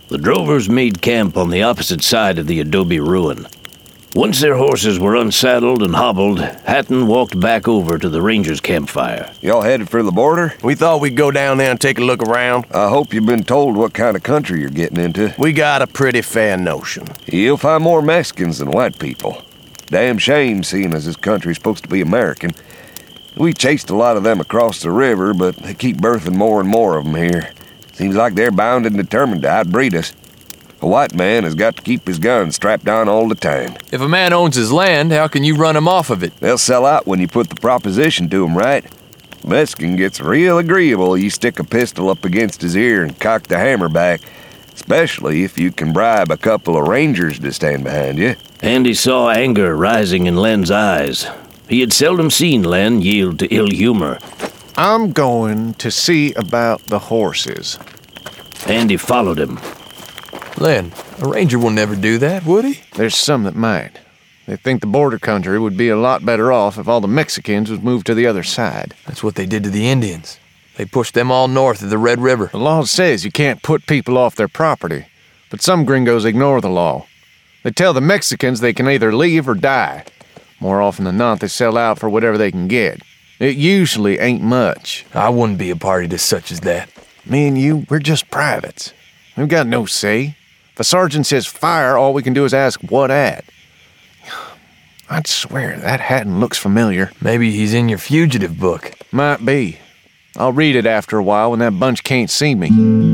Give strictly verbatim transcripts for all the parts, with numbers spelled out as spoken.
The drovers made camp on the opposite side of the adobe ruin. Once their horses were unsaddled and hobbled, Hatton walked back over to the Rangers' campfire. Y'all headed for the border? We thought we'd go down there and take a look around. I hope you've been told what kind of country you're getting into. We got a pretty fair notion. You'll find more Mexicans than white people. Damn shame, seeing as this country's supposed to be American. We chased a lot of them across the river, but they keep birthing more and more of them here. Seems like they're bound and determined to outbreed us. A white man has got to keep his gun strapped on all the time. If a man owns his land, how can you run him off of it? They'll sell out when you put the proposition to 'em right. Mexican gets real agreeable. You stick a pistol up against his ear and cock the hammer back, especially if you can bribe a couple of rangers to stand behind you. Andy saw anger rising in Len's eyes. He had seldom seen Len yield to ill humor. I'm going to see about the horses. Andy followed him. Len, a ranger will never do that, would he? There's some that might. They think the border country would be a lot better off if all the Mexicans would move to the other side. That's what they did to the Indians. They pushed them all north of the Red River. The law says you can't put people off their property, but some gringos ignore the law. They tell the Mexicans they can either leave or die. More often than not, they sell out for whatever they can get. It usually ain't much. I wouldn't be a party to such as that. Me and you, we're just privates. We've got no say. If a sergeant says fire, all we can do is ask what at. I'd swear that Hatton looks familiar. Maybe he's in your fugitive book. Might be. I'll read it after a while when that bunch can't see me.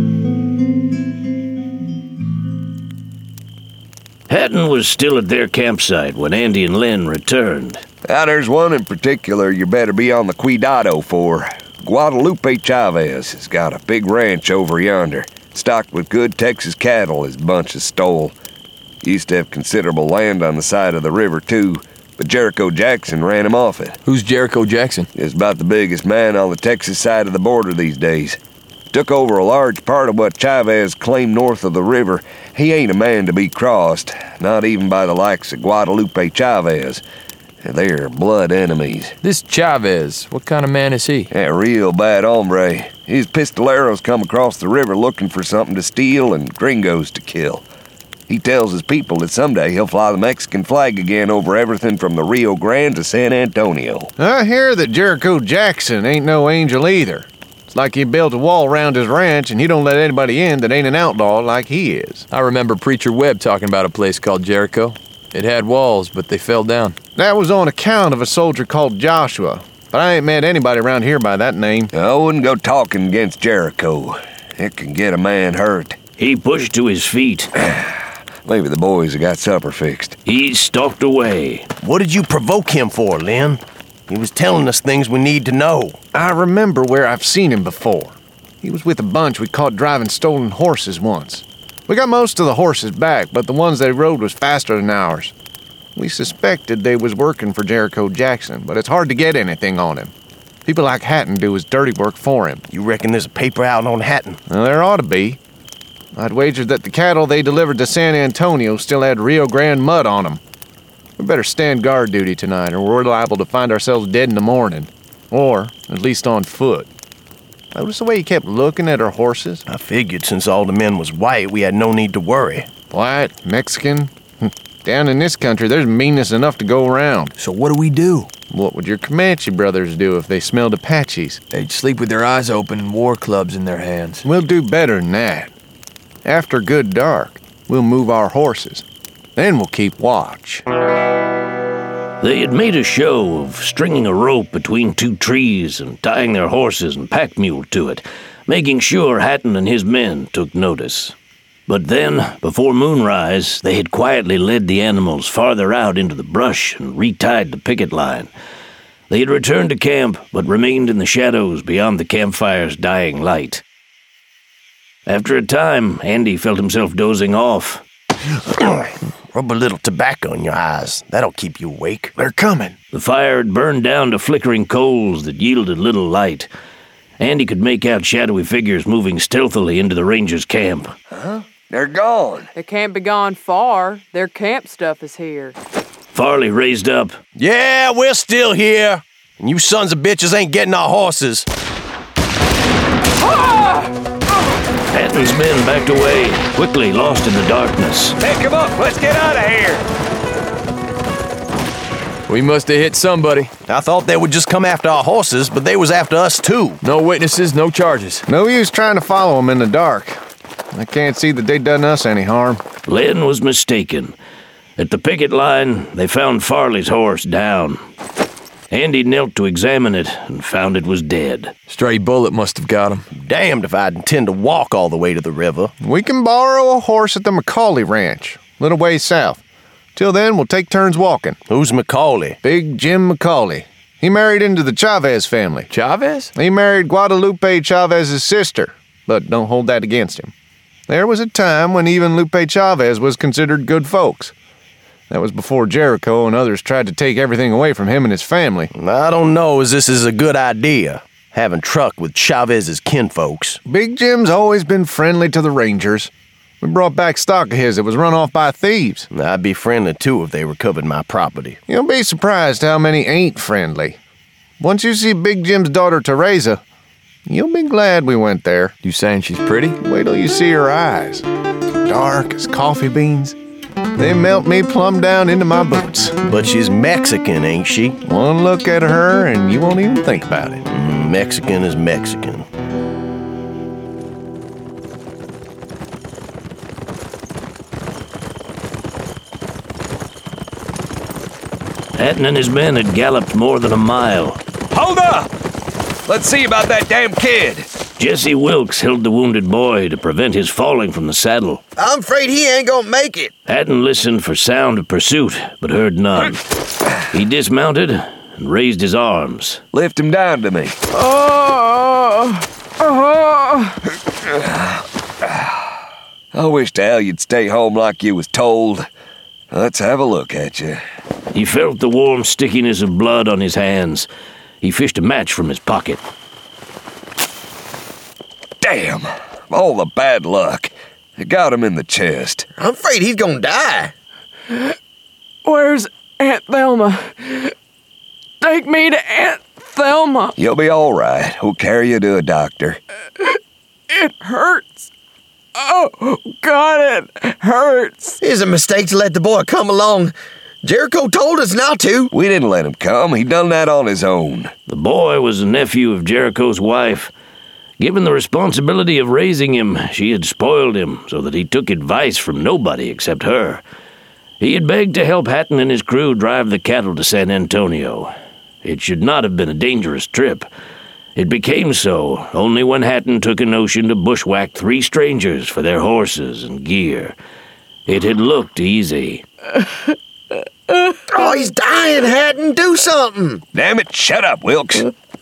Hatton was still at their campsite when Andy and Len returned. Now, there's one in particular you better be on the cuidado for. Guadalupe Chavez has got a big ranch over yonder, stocked with good Texas cattle his bunch has stole. Used to have considerable land on the side of the river, too, but Jericho Jackson ran him off it. Who's Jericho Jackson? Is about the biggest man on the Texas side of the border these days. Took over a large part of what Chavez claimed north of the river. He ain't a man to be crossed, not even by the likes of Guadalupe Chavez. They're blood enemies. This Chavez, what kind of man is he? A real bad hombre. His pistoleros come across the river looking for something to steal and gringos to kill. He tells his people that someday he'll fly the Mexican flag again over everything from the Rio Grande to San Antonio. I hear that Jericho Jackson ain't no angel either. It's like he built a wall around his ranch and he don't let anybody in that ain't an outlaw like he is. I remember Preacher Webb talking about a place called Jericho. It had walls, but they fell down. That was on account of a soldier called Joshua, but I ain't met anybody around here by that name. I wouldn't go talking against Jericho. It can get a man hurt. He pushed to his feet. Maybe the boys have got supper fixed. He stalked away. What did you provoke him for, Len? He was telling us things we need to know. I remember where I've seen him before. He was with a bunch we caught driving stolen horses once. We got most of the horses back, but the ones they rode was faster than ours. We suspected they was working for Jericho Jackson, but it's hard to get anything on him. People like Hatton do his dirty work for him. You reckon there's a paper out on Hatton? Well, there ought to be. I'd wager that the cattle they delivered to San Antonio still had Rio Grande mud on them. We better stand guard duty tonight, or we're liable to find ourselves dead in the morning. Or, at least on foot. Notice the way he kept looking at our horses? I figured since all the men was white, we had no need to worry. White, Mexican? Down in this country, there's meanness enough to go around. So what do we do? What would your Comanche brothers do if they smelled Apaches? They'd sleep with their eyes open and war clubs in their hands. We'll do better than that. After good dark, we'll move our horses. Then we'll keep watch. They had made a show of stringing a rope between two trees and tying their horses and pack mule to it, making sure Hatton and his men took notice. But then, before moonrise, they had quietly led the animals farther out into the brush and retied the picket line. They had returned to camp, but remained in the shadows beyond the campfire's dying light. After a time, Andy felt himself dozing off. Rub a little tobacco in your eyes. That'll keep you awake. They're coming. The fire had burned down to flickering coals that yielded little light. Andy could make out shadowy figures moving stealthily into the Rangers' camp. Huh? They're gone. They can't be gone far. Their camp stuff is here. Farley raised up. Yeah, we're still here. And you sons of bitches ain't getting our horses. Ah! Hatton's men backed away, quickly lost in the darkness. Pick him up! Let's get out of here! We must have hit somebody. I thought they would just come after our horses, but they was after us too. No witnesses, no charges. No use trying to follow them in the dark. I can't see that they done us any harm. Len was mistaken. At the picket line, they found Farley's horse down. Andy knelt to examine it and found it was dead. Stray bullet must have got him. Damned if I'd intend to walk all the way to the river. We can borrow a horse at the McCauley Ranch, little ways south. Till then, we'll take turns walking. Who's McCauley? Big Jim McCauley. He married into the Chavez family. Chavez? He married Guadalupe Chavez's sister, but don't hold that against him. There was a time when even Lupe Chavez was considered good folks. That was before Jericho and others tried to take everything away from him and his family. I don't know as this is a good idea, having truck with Chavez's kinfolks. Big Jim's always been friendly to the Rangers. We brought back stock of his that was run off by thieves. I'd be friendly too if they recovered my property. You'll be surprised how many ain't friendly. Once you see Big Jim's daughter Teresa, you'll be glad we went there. You saying she's pretty? Wait till you see her eyes. Dark as coffee beans. They melt me plumb down into my boots. But she's Mexican, ain't she? One look at her and you won't even think about it. Mm, Mexican is Mexican. Hatton and his men had galloped more than a mile. Hold up! Let's see about that damn kid. Jesse Wilkes held the wounded boy to prevent his falling from the saddle. I'm afraid he ain't gonna make it. Hatton listened for sound of pursuit, but heard none. He dismounted and raised his arms. Lift him down to me. Oh, oh. I wish to hell you'd stay home like you was told. Let's have a look at you. He felt the warm stickiness of blood on his hands. He fished a match from his pocket. Damn! All the bad luck. It got him in the chest. I'm afraid he's gonna die. Where's Aunt Thelma? Take me to Aunt Thelma. You'll be all right. We'll carry you to a doctor. It hurts. Oh, God, it hurts. It's a mistake to let the boy come along. Jericho told us not to. We didn't let him come. He done that on his own. The boy was a nephew of Jericho's wife. Given the responsibility of raising him, she had spoiled him so that he took advice from nobody except her. He had begged to help Hatton and his crew drive the cattle to San Antonio. It should not have been a dangerous trip. It became so only when Hatton took a notion to bushwhack three strangers for their horses and gear. It had looked easy. Oh, he's dying, Hatton. Do something. Damn it, shut up, Wilkes.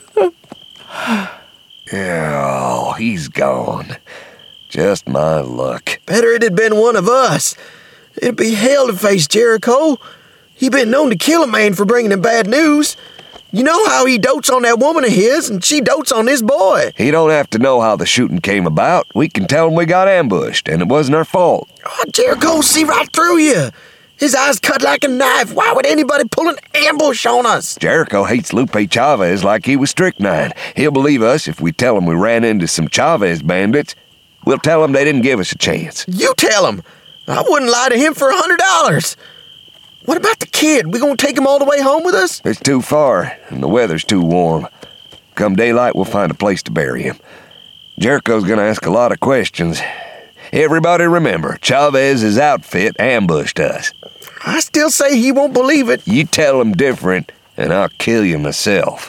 Oh, he's gone. Just my luck. Better it had been one of us. It'd be hell to face Jericho. He been known to kill a man for bringing him bad news. You know how he dotes on that woman of his, and she dotes on this boy. He don't have to know how the shooting came about. We can tell him we got ambushed, and it wasn't our fault. Oh, Jericho see right through you. His eyes cut like a knife. Why would anybody pull an ambush on us? Jericho hates Lupe Chavez like he was strychnine. He'll believe us if we tell him we ran into some Chavez bandits. We'll tell him they didn't give us a chance. You tell him. I wouldn't lie to him for a hundred dollars. What about the kid? We gonna take him all the way home with us? It's too far, and the weather's too warm. Come daylight, we'll find a place to bury him. Jericho's gonna ask a lot of questions. Everybody remember, Chavez's outfit ambushed us. I still say he won't believe it. You tell him different, and I'll kill you myself.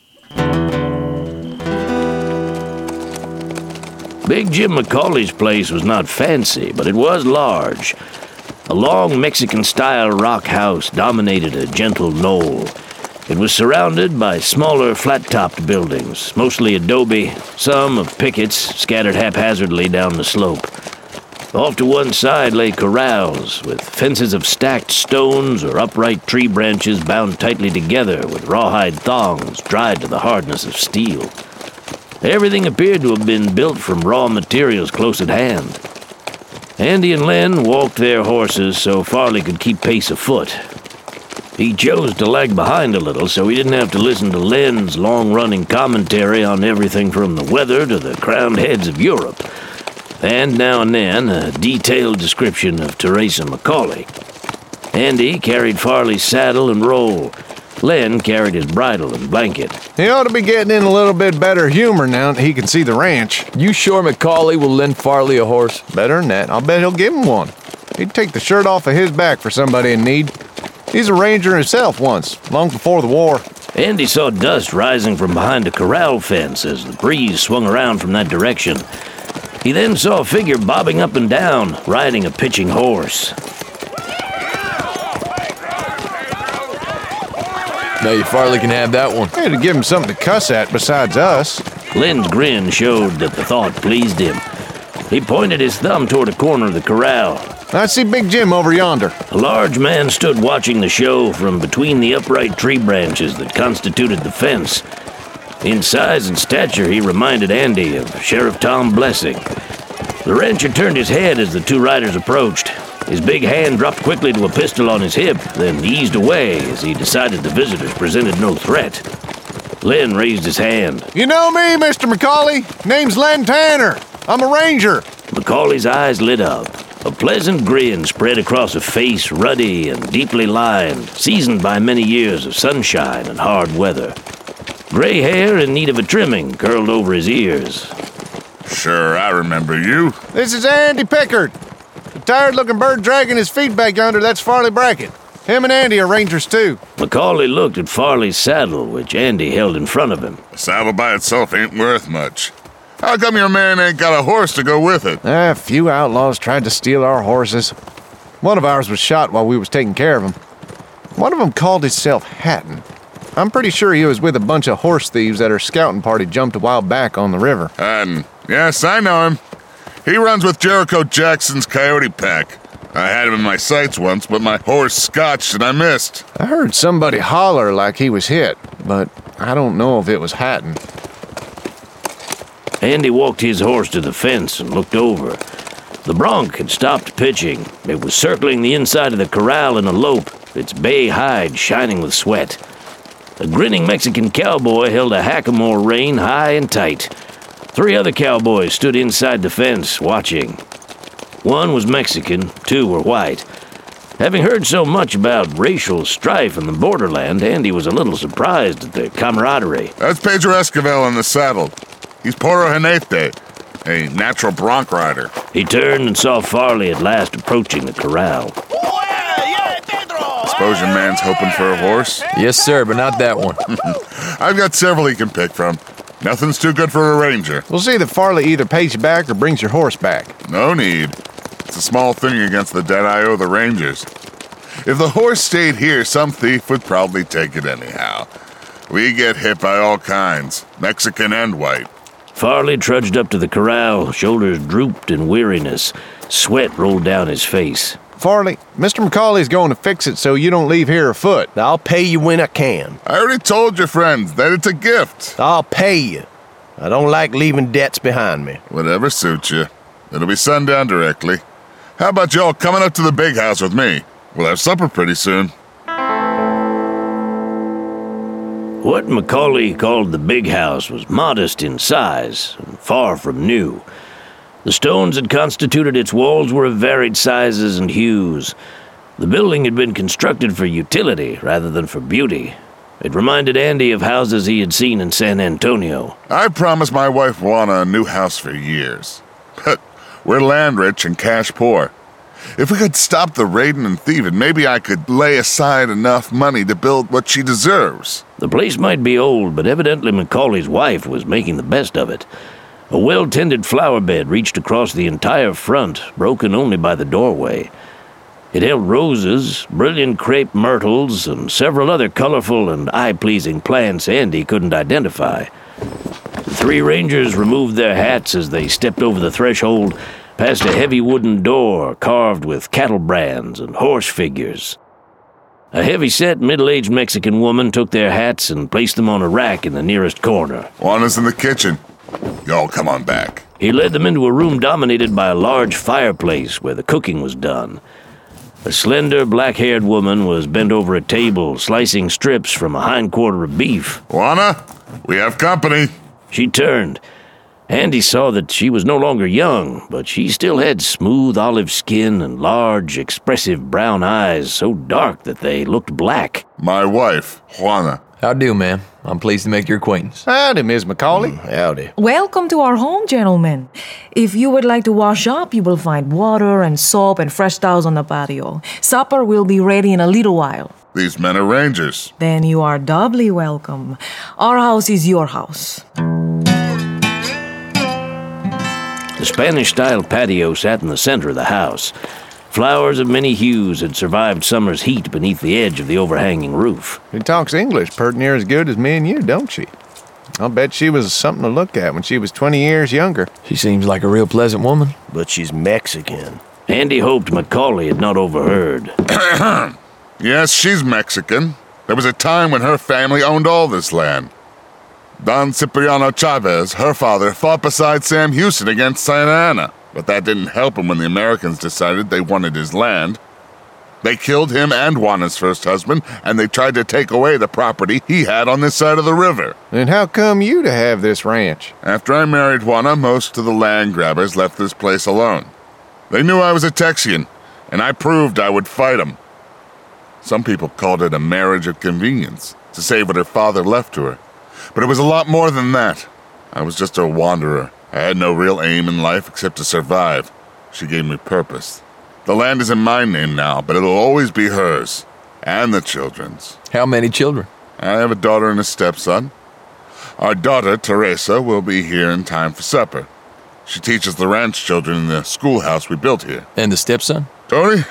Big Jim McCauley's place was not fancy, but it was large. A long Mexican-style rock house dominated a gentle knoll. It was surrounded by smaller, flat-topped buildings, mostly adobe, some of pickets scattered haphazardly down the slope. Off to one side lay corrals, with fences of stacked stones or upright tree branches bound tightly together with rawhide thongs dried to the hardness of steel. Everything appeared to have been built from raw materials close at hand. Andy and Len walked their horses so Farley could keep pace afoot. He chose to lag behind a little so he didn't have to listen to Len's long-running commentary on everything from the weather to the crowned heads of Europe. and now and then a detailed description of Teresa McCauley. Andy carried Farley's saddle and roll. Len carried his bridle and blanket. He ought to be getting in a little bit better humor now that he can see the ranch. You sure McCauley will lend Farley a horse? Better than that, I'll bet he'll give him one. He'd take the shirt off of his back for somebody in need. He's a ranger himself once, long before the war. Andy saw dust rising from behind a corral fence as the breeze swung around from that direction. He then saw a figure bobbing up and down, riding a pitching horse. Maybe Farley can have that one. I had to give him something to cuss at besides us. Len's grin showed that the thought pleased him. He pointed his thumb toward a corner of the corral. I see Big Jim over yonder. A large man stood watching the show from between the upright tree branches that constituted the fence. In size and stature, he reminded Andy of Sheriff Tom Blessing. The rancher turned his head as the two riders approached. His big hand dropped quickly to a pistol on his hip, then eased away as he decided the visitors presented no threat. Len raised his hand. You know me, Mister McCauley? Name's Len Tanner. I'm a ranger. McCauley's eyes lit up. A pleasant grin spread across a face ruddy and deeply lined, seasoned by many years of sunshine and hard weather. Gray hair in need of a trimming curled over his ears. Sure, I remember you. This is Andy Pickard. The tired-looking bird dragging his feet back yonder, that's Farley Brackett. Him and Andy are rangers, too. McCauley looked at Farley's saddle, which Andy held in front of him. A saddle by itself ain't worth much. How come your man ain't got a horse to go with it? A few outlaws tried to steal our horses. One of ours was shot while we was taking care of him. One of them called himself Hatton. I'm pretty sure he was with a bunch of horse thieves that our scouting party jumped a while back on the river. Hatton. Yes, I know him. He runs with Jericho Jackson's coyote pack. I had him in my sights once, but my horse scotched and I missed. I heard somebody holler like he was hit, but I don't know if it was Hatton. Andy walked his horse to the fence and looked over. The bronc had stopped pitching. It was circling the inside of the corral in a lope, its bay hide shining with sweat. A grinning Mexican cowboy held a hackamore rein high and tight. Three other cowboys stood inside the fence, watching. One was Mexican, two were white. Having heard so much about racial strife in the borderland, Andy was a little surprised at the camaraderie. That's Pedro Esquivel in the saddle. He's Poro Jinete, a natural bronc rider. He turned and saw Farley at last approaching the corral. Suppose your man's hoping for a horse? Yes, sir, but not that one. I've got several he can pick from. Nothing's too good for a ranger. We'll see that Farley either pays you back or brings your horse back. No need. It's a small thing against the debt I owe the rangers. If the horse stayed here, some thief would probably take it anyhow. We get hit by all kinds, Mexican and white. Farley trudged up to the corral, shoulders drooped in weariness. Sweat rolled down his face. Farley, Mister McCauley's going to fix it so you don't leave here afoot. I'll pay you when I can. I already told your friends that it's a gift. I'll pay you. I don't like leaving debts behind me. Whatever suits you. It'll be sundown directly. How about y'all coming up to the big house with me? We'll have supper pretty soon. What McCauley called the big house was modest in size and far from new. The stones that constituted its walls were of varied sizes and hues. The building had been constructed for utility rather than for beauty. It reminded Andy of houses he had seen in San Antonio. I promised my wife Juana a new house for years. But we're land rich and cash poor. If we could stop the raiding and thieving, maybe I could lay aside enough money to build what she deserves. The place might be old, but evidently McCauley's wife was making the best of it. A well-tended flower bed reached across the entire front, broken only by the doorway. It held roses, brilliant crepe myrtles, and several other colorful and eye-pleasing plants Andy couldn't identify. The three rangers removed their hats as they stepped over the threshold, past a heavy wooden door carved with cattle brands and horse figures. A heavy-set, middle-aged Mexican woman took their hats and placed them on a rack in the nearest corner. Juana's in the kitchen. Y'all come on back. He led them into a room dominated by a large fireplace where the cooking was done. A slender, black-haired woman was bent over a table, slicing strips from a hindquarter of beef. Juana, we have company. She turned. Andy saw that she was no longer young, but she still had smooth olive skin and large, expressive brown eyes so dark that they looked black. My wife, Juana. How do, ma'am? I'm pleased to make your acquaintance. Howdy, Miss McCauley. Howdy. Welcome to our home, gentlemen. If you would like to wash up, you will find water and soap and fresh towels on the patio. Supper will be ready in a little while. These men are rangers. Then you are doubly welcome. Our house is your house. The Spanish-style patio sat in the center of the house. Flowers of many hues had survived summer's heat beneath the edge of the overhanging roof. She talks English pert near as good as me and you, don't she? I'll bet she was something to look at when she was twenty years younger. She seems like a real pleasant woman. But she's Mexican. Andy hoped Macaulay had not overheard. Yes, she's Mexican. There was a time when her family owned all this land. Don Cipriano Chavez, her father, fought beside Sam Houston against Santa Anna. But that didn't help him when the Americans decided they wanted his land. They killed him and Juana's first husband, and they tried to take away the property he had on this side of the river. Then how come you to have this ranch? After I married Juana, most of the land grabbers left this place alone. They knew I was a Texian, and I proved I would fight them. Some people called it a marriage of convenience, to save what her father left to her. But it was a lot more than that. I was just a wanderer. I had no real aim in life except to survive. She gave me purpose. The land is in my name now, but it'll always be hers. And the children's. How many children? I have a daughter and a stepson. Our daughter, Teresa, will be here in time for supper. She teaches the ranch children in the schoolhouse we built here. And the stepson? Tony?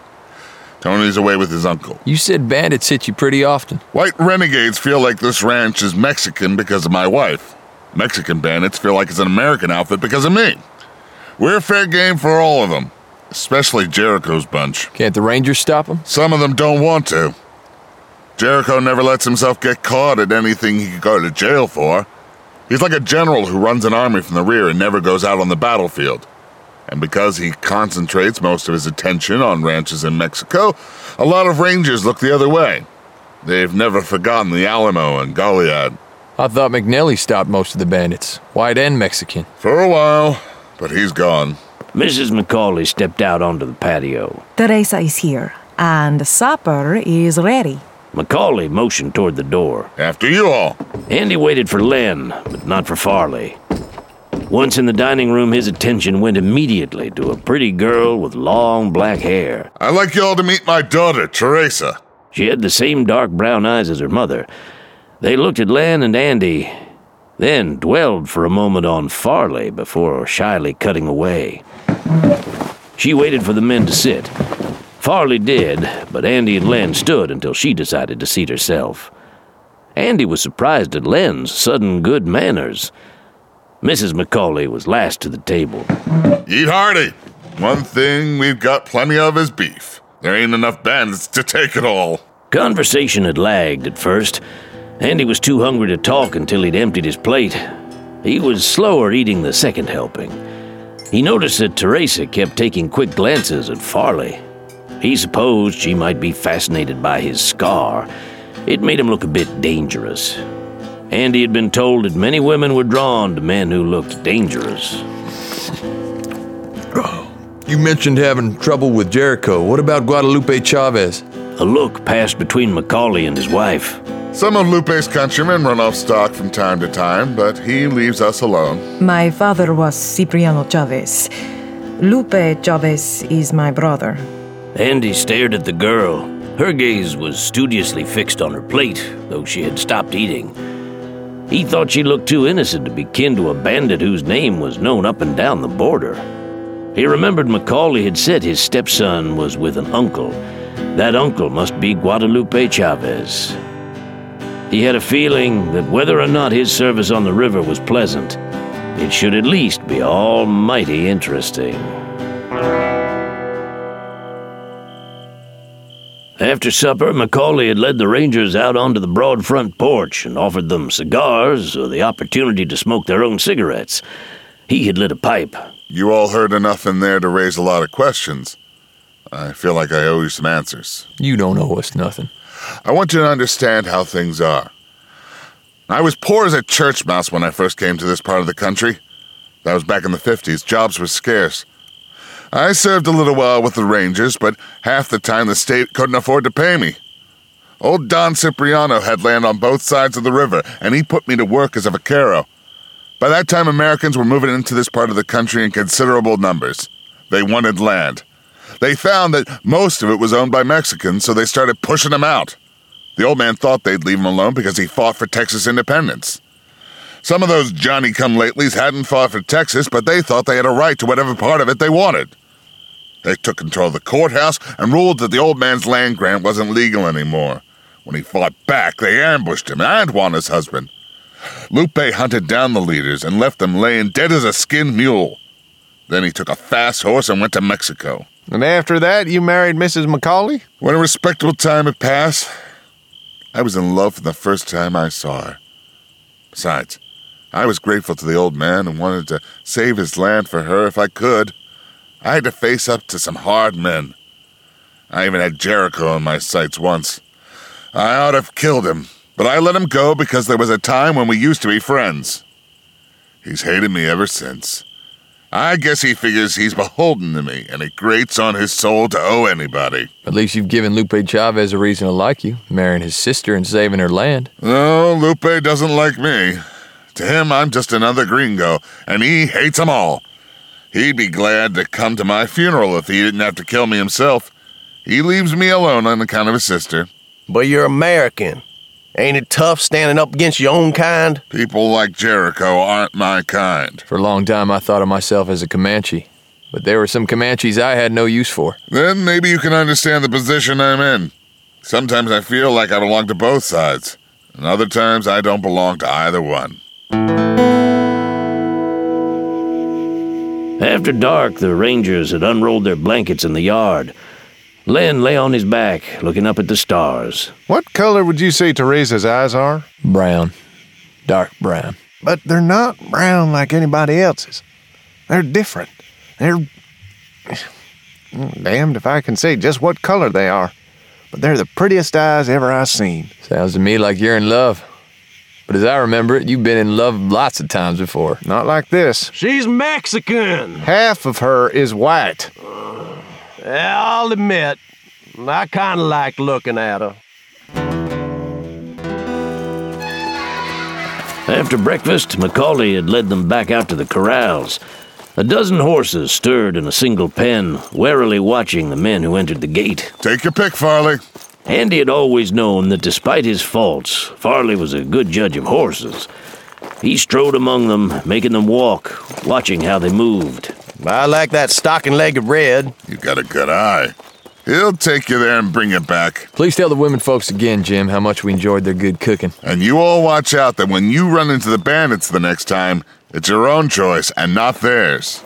Tony's away with his uncle. You said bandits hit you pretty often. White renegades feel like this ranch is Mexican because of my wife. Mexican bandits feel like it's an American outfit because of me. We're fair game for all of them, especially Jericho's bunch. Can't the Rangers stop them? Some of them don't want to. Jericho never lets himself get caught at anything he could go to jail for. He's like a general who runs an army from the rear and never goes out on the battlefield. And because he concentrates most of his attention on ranches in Mexico, a lot of Rangers look the other way. They've never forgotten the Alamo and Goliad. I thought McNelly stopped most of the bandits, white and Mexican. For a while, but he's gone. Missus Macaulay stepped out onto the patio. Teresa is here, and supper is ready. Macaulay motioned toward the door. After you all. Andy waited for Len, but not for Farley. Once in the dining room, his attention went immediately to a pretty girl with long black hair. I'd like you all to meet my daughter, Teresa. She had the same dark brown eyes as her mother. They looked at Len and Andy, then dwelled for a moment on Farley before shyly cutting away. She waited for the men to sit. Farley did, but Andy and Len stood until she decided to seat herself. Andy was surprised at Len's sudden good manners. Missus Macaulay was last to the table. Eat hearty. One thing we've got plenty of is beef. There ain't enough bandits to take it all. Conversation had lagged at first. Andy was too hungry to talk until he'd emptied his plate. He was slower eating the second helping. He noticed that Teresa kept taking quick glances at Farley. He supposed she might be fascinated by his scar. It made him look a bit dangerous. Andy had been told that many women were drawn to men who looked dangerous. You mentioned having trouble with Jericho. What about Guadalupe Chavez? A look passed between Macaulay and his wife. Some of Lupe's countrymen run off stock from time to time, but he leaves us alone. My father was Cipriano Chavez. Lupe Chavez is my brother. Andy stared at the girl. Her gaze was studiously fixed on her plate, though she had stopped eating. He thought she looked too innocent to be kin to a bandit whose name was known up and down the border. He remembered Macaulay had said his stepson was with an uncle. That uncle must be Guadalupe Chavez. He had a feeling that whether or not his service on the river was pleasant, it should at least be almighty interesting. After supper, Macaulay had led the Rangers out onto the broad front porch and offered them cigars or the opportunity to smoke their own cigarettes. He had lit a pipe. You all heard enough in there to raise a lot of questions. I feel like I owe you some answers. You don't owe us nothing. I want you to understand how things are. I was poor as a church mouse when I first came to this part of the country. That was back in the fifties. Jobs were scarce. I served a little while with the Rangers, but half the time the state couldn't afford to pay me. Old Don Cipriano had land on both sides of the river, and he put me to work as a vaquero. By that time, Americans were moving into this part of the country in considerable numbers. They wanted land. They found that most of it was owned by Mexicans, so they started pushing them out. The old man thought they'd leave him alone because he fought for Texas independence. Some of those Johnny-come-latelys hadn't fought for Texas, but they thought they had a right to whatever part of it they wanted. They took control of the courthouse and ruled that the old man's land grant wasn't legal anymore. When he fought back, they ambushed him and Juana's husband. Lupe hunted down the leaders and left them laying dead as a skinned mule. Then he took a fast horse and went to Mexico. And after that, you married Missus McCauley? When a respectable time had passed, I was in love for the first time I saw her. Besides, I was grateful to the old man and wanted to save his land for her if I could. I had to face up to some hard men. I even had Jericho in my sights once. I ought to have killed him, but I let him go because there was a time when we used to be friends. He's hated me ever since. I guess he figures he's beholden to me, and it grates on his soul to owe anybody. At least you've given Lupe Chavez a reason to like you, marrying his sister and saving her land. No, Lupe doesn't like me. To him, I'm just another gringo, and he hates them all. He'd be glad to come to my funeral if he didn't have to kill me himself. He leaves me alone on account of his sister. But you're American. Ain't it tough standing up against your own kind? People like Jericho aren't my kind. For a long time, I thought of myself as a Comanche. But there were some Comanches I had no use for. Then maybe you can understand the position I'm in. Sometimes I feel like I belong to both sides, and other times I don't belong to either one. After dark, the Rangers had unrolled their blankets in the yard. Len lay on his back, looking up at the stars. What color would you say Teresa's eyes are? Brown. Dark brown. But they're not brown like anybody else's. They're different. They're... damned if I can say just what color they are. But they're the prettiest eyes ever I've seen. Sounds to me like you're in love. But as I remember it, you've been in love lots of times before. Not like this. She's Mexican. Half of her is white. I'll admit, I kind of like looking at her. After breakfast, McCauley had led them back out to the corrals. A dozen horses stirred in a single pen, warily watching the men who entered the gate. Take your pick, Farley. Andy had always known that despite his faults, Farley was a good judge of horses. He strode among them, making them walk, watching how they moved. I like that stocking-legged red. You got a good eye. He'll take you there and bring you back. Please tell the women folks again, Jim, how much we enjoyed their good cooking. And you all watch out that when you run into the bandits the next time, it's your own choice and not theirs.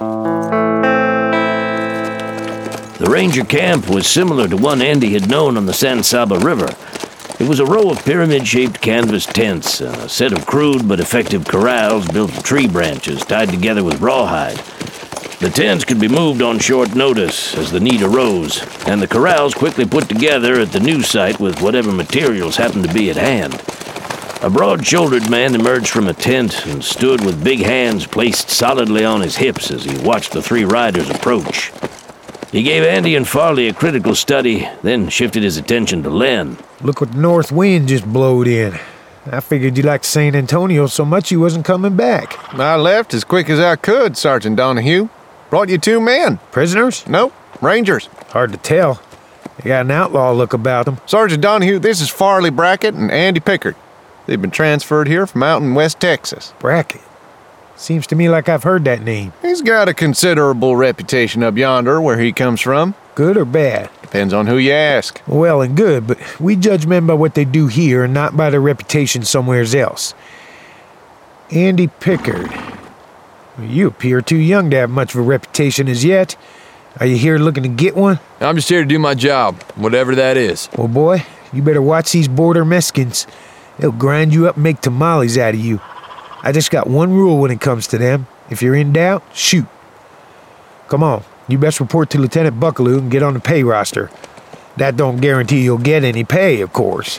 The ranger camp was similar to one Andy had known on the San Saba River. It was a row of pyramid-shaped canvas tents and a set of crude but effective corrals built of tree branches tied together with rawhide. The tents could be moved on short notice as the need arose, and the corrals quickly put together at the new site with whatever materials happened to be at hand. A broad-shouldered man emerged from a tent and stood with big hands placed solidly on his hips as he watched the three riders approach. He gave Andy and Farley a critical study, then shifted his attention to Len. Look what the north wind just blowed in. I figured you liked San Antonio so much you wasn't coming back. I left as quick as I could, Sergeant Donahue. Brought you two men. Prisoners? Nope, Rangers. Hard to tell. They got an outlaw look about them. Sergeant Donahue, this is Farley Brackett and Andy Pickard. They've been transferred here from out in West Texas. Brackett? Seems to me like I've heard that name. He's got a considerable reputation up yonder where he comes from. Good or bad? Depends on who you ask. Well and good, but we judge men by what they do here and not by their reputation somewheres else. Andy Pickard. You appear too young to have much of a reputation as yet. Are you here looking to get one? I'm just here to do my job, whatever that is. Well, boy, you better watch these border Mexicans. They'll grind you up and make tamales out of you. I just got one rule when it comes to them. If you're in doubt, shoot. Come on, you best report to Lieutenant Buckaloo and get on the pay roster. That don't guarantee you'll get any pay, of course.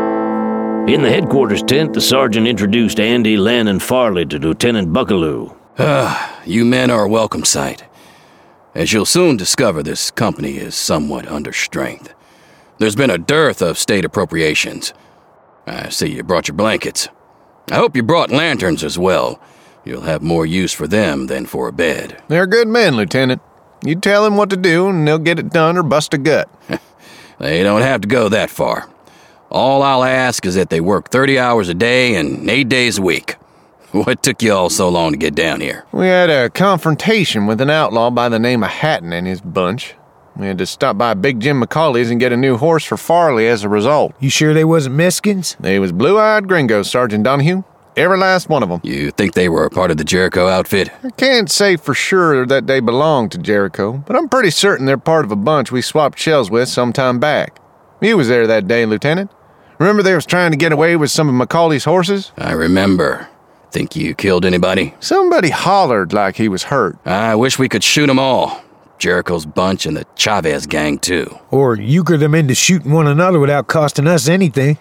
In the headquarters tent, the sergeant introduced Andy, Len, and Farley to Lieutenant Buckaloo. Ah, you men are a welcome sight. As you'll soon discover, this company is somewhat under strength. There's been a dearth of state appropriations. I see you brought your blankets. I hope you brought lanterns as well. You'll have more use for them than for a bed. They're good men, Lieutenant. You tell them what to do, and they'll get it done or bust a gut. They don't have to go that far. All I'll ask is that they work thirty hours a day and eight days a week. What took you all so long to get down here? We had a confrontation with an outlaw by the name of Hatton and his bunch. We had to stop by Big Jim McCauley's and get a new horse for Farley as a result. You sure they wasn't Mexicans? They was blue-eyed gringos, Sergeant Donahue. Every last one of them. You think they were a part of the Jericho outfit? I can't say for sure that they belong to Jericho, but I'm pretty certain they're part of a bunch we swapped shells with some time back. You was there that day, Lieutenant. Remember they was trying to get away with some of McCauley's horses? I remember. Think you killed anybody? Somebody hollered like he was hurt. I wish we could shoot them all. Jericho's bunch and the Chavez gang, too. Or euchre them into shooting one another without costing us anything.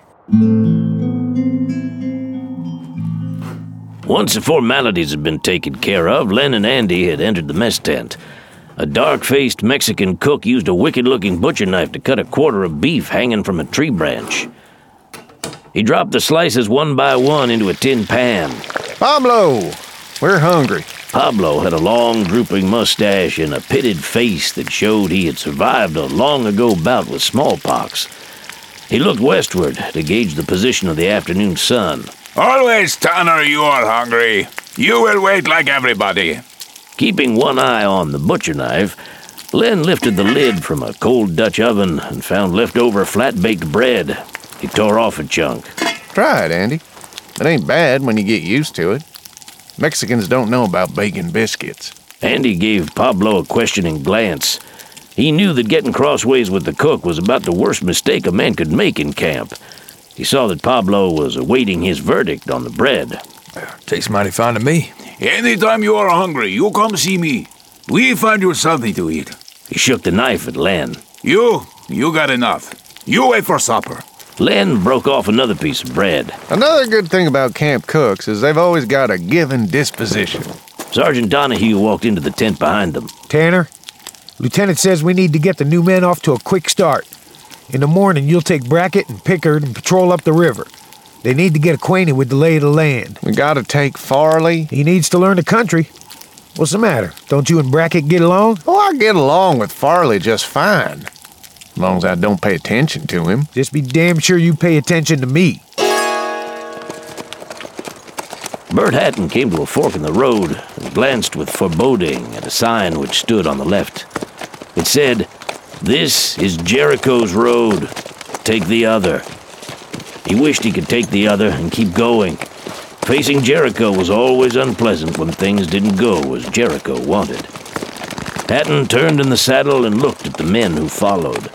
Once the formalities had been taken care of, Len and Andy had entered the mess tent. A dark-faced Mexican cook used a wicked-looking butcher knife to cut a quarter of beef hanging from a tree branch. He dropped the slices one by one into a tin pan. Pablo, we're hungry. Pablo had a long, drooping mustache and a pitted face that showed he had survived a long-ago bout with smallpox. He looked westward to gauge the position of the afternoon sun. Always, Tanner, you are hungry. You will wait like everybody. Keeping one eye on the butcher knife, Len lifted the lid from a cold Dutch oven and found leftover flat-baked bread. He tore off a chunk. Try it, Andy. It ain't bad when you get used to it. Mexicans don't know about baking biscuits. Andy gave Pablo a questioning glance. He knew that getting crossways with the cook was about the worst mistake a man could make in camp. He saw that Pablo was awaiting his verdict on the bread. Tastes mighty fine to me. Anytime you are hungry, you come see me. We find you something to eat. He shook the knife at Len. You, you got enough. You wait for supper. Len broke off another piece of bread. Another good thing about camp cooks is they've always got a given disposition. Sergeant Donahue walked into the tent behind them. Tanner, Lieutenant says we need to get the new men off to a quick start. In the morning, you'll take Brackett and Pickard and patrol up the river. They need to get acquainted with the lay of the land. We gotta take Farley. He needs to learn the country. What's the matter? Don't you and Brackett get along? Oh, I get along with Farley just fine. As long as I don't pay attention to him. Just be damn sure you pay attention to me. Bert Hatton came to a fork in the road and glanced with foreboding at a sign which stood on the left. It said, "This is Jericho's road. Take the other." He wished he could take the other and keep going. Facing Jericho was always unpleasant when things didn't go as Jericho wanted. Hatton turned in the saddle and looked at the men who followed.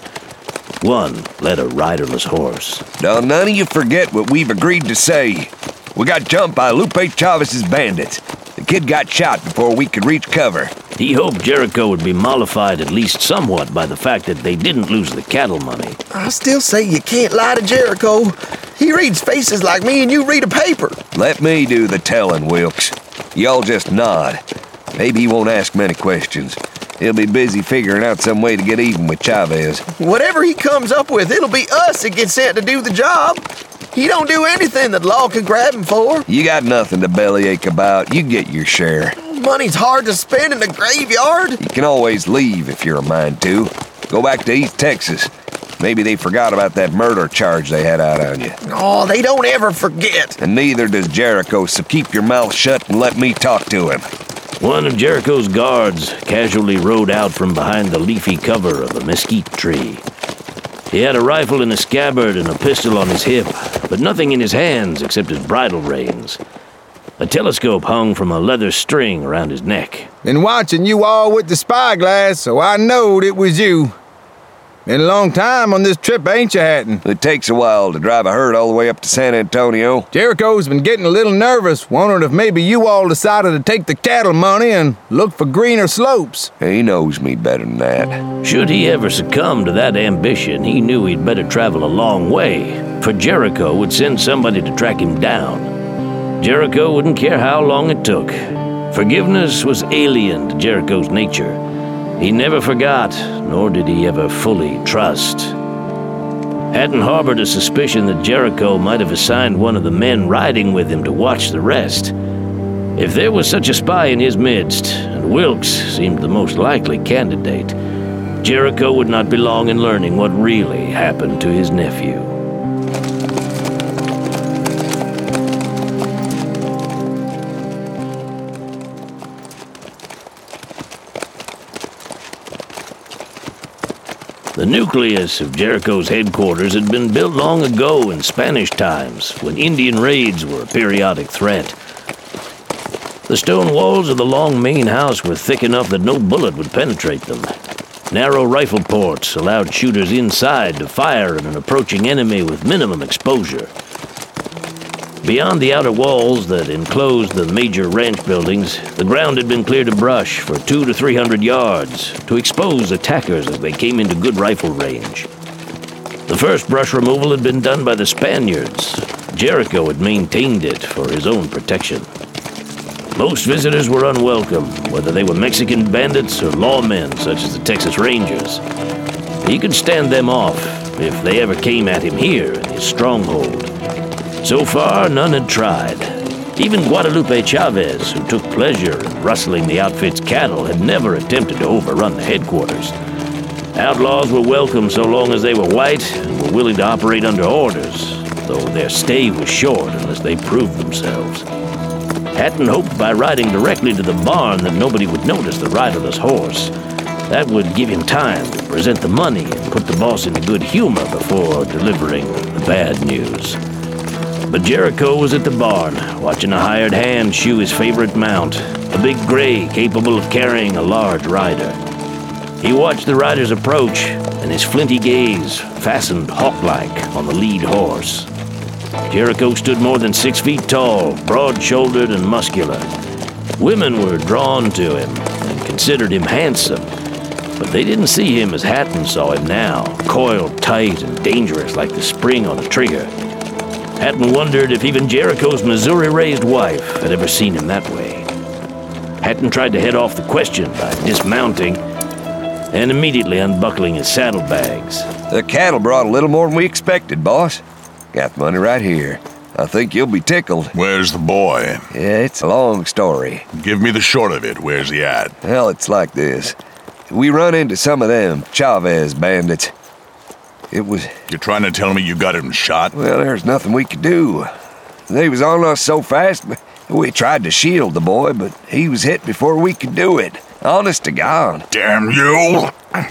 One led a riderless horse. Now, none of you forget what we've agreed to say. We got jumped by Lupe Chavez's bandits. The kid got shot before we could reach cover. He hoped Jericho would be mollified at least somewhat by the fact that they didn't lose the cattle money. I still say you can't lie to Jericho. He reads faces like me and you read a paper. Let me do the telling, Wilkes. Y'all just nod. Maybe he won't ask many questions. He'll be busy figuring out some way to get even with Chavez. Whatever he comes up with, it'll be us that gets sent to do the job. He don't do anything that law could grab him for. You got nothing to bellyache about. You get your share. Money's hard to spend in the graveyard. You can always leave if you're a mind to. Go back to East Texas. Maybe they forgot about that murder charge they had out on you. Oh, they don't ever forget. And neither does Jericho, so keep your mouth shut and let me talk to him. One of Jericho's guards casually rode out from behind the leafy cover of a mesquite tree. He had a rifle in a scabbard and a pistol on his hip, but nothing in his hands except his bridle reins. A telescope hung from a leather string around his neck. Been watching you all with the spyglass, so I knowed it was you. Been a long time on this trip, ain't you, Hatton? It takes a while to drive a herd all the way up to San Antonio. Jericho's been getting a little nervous, wondering if maybe you all decided to take the cattle money and look for greener slopes. He knows me better than that. Should he ever succumb to that ambition, he knew he'd better travel a long way, for Jericho would send somebody to track him down. Jericho wouldn't care how long it took. Forgiveness was alien to Jericho's nature. He never forgot, nor did he ever fully trust. Hatton harbored a suspicion that Jericho might have assigned one of the men riding with him to watch the rest. If there was such a spy in his midst, and Wilkes seemed the most likely candidate, Jericho would not be long in learning what really happened to his nephew. The nucleus of Jericho's headquarters had been built long ago in Spanish times, when Indian raids were a periodic threat. The stone walls of the long main house were thick enough that no bullet would penetrate them. Narrow rifle ports allowed shooters inside to fire at an approaching enemy with minimum exposure. Beyond the outer walls that enclosed the major ranch buildings, the ground had been cleared of brush for two to three hundred yards to expose attackers as they came into good rifle range. The first brush removal had been done by the Spaniards. Jericho had maintained it for his own protection. Most visitors were unwelcome, whether they were Mexican bandits or lawmen such as the Texas Rangers. He could stand them off if they ever came at him here in his stronghold. So far, none had tried. Even Guadalupe Chavez, who took pleasure in rustling the outfit's cattle, had never attempted to overrun the headquarters. Outlaws were welcome so long as they were white and were willing to operate under orders, though their stay was short unless they proved themselves. Hatton hoped by riding directly to the barn that nobody would notice the riderless horse. That would give him time to present the money and put the boss into good humor before delivering the bad news. But Jericho was at the barn, watching a hired hand shoe his favorite mount, a big gray capable of carrying a large rider. He watched the riders approach, and his flinty gaze fastened hawk-like on the lead horse. Jericho stood more than six feet tall, broad-shouldered and muscular. Women were drawn to him and considered him handsome, but they didn't see him as Hatton saw him now, coiled tight and dangerous like the spring on a trigger. Hatton wondered if even Jericho's Missouri-raised wife had ever seen him that way. Hatton tried to head off the question by dismounting and immediately unbuckling his saddlebags. The cattle brought a little more than we expected, boss. Got the money right here. I think you'll be tickled. Where's the boy? Yeah, it's a long story. Give me the short of it. Where's he at? Well, it's like this. We run into some of them Chavez bandits. It was... You're trying to tell me you got him shot? Well, there's nothing we could do. They was on us so fast, we tried to shield the boy, but he was hit before we could do it. Honest to God. Damn you!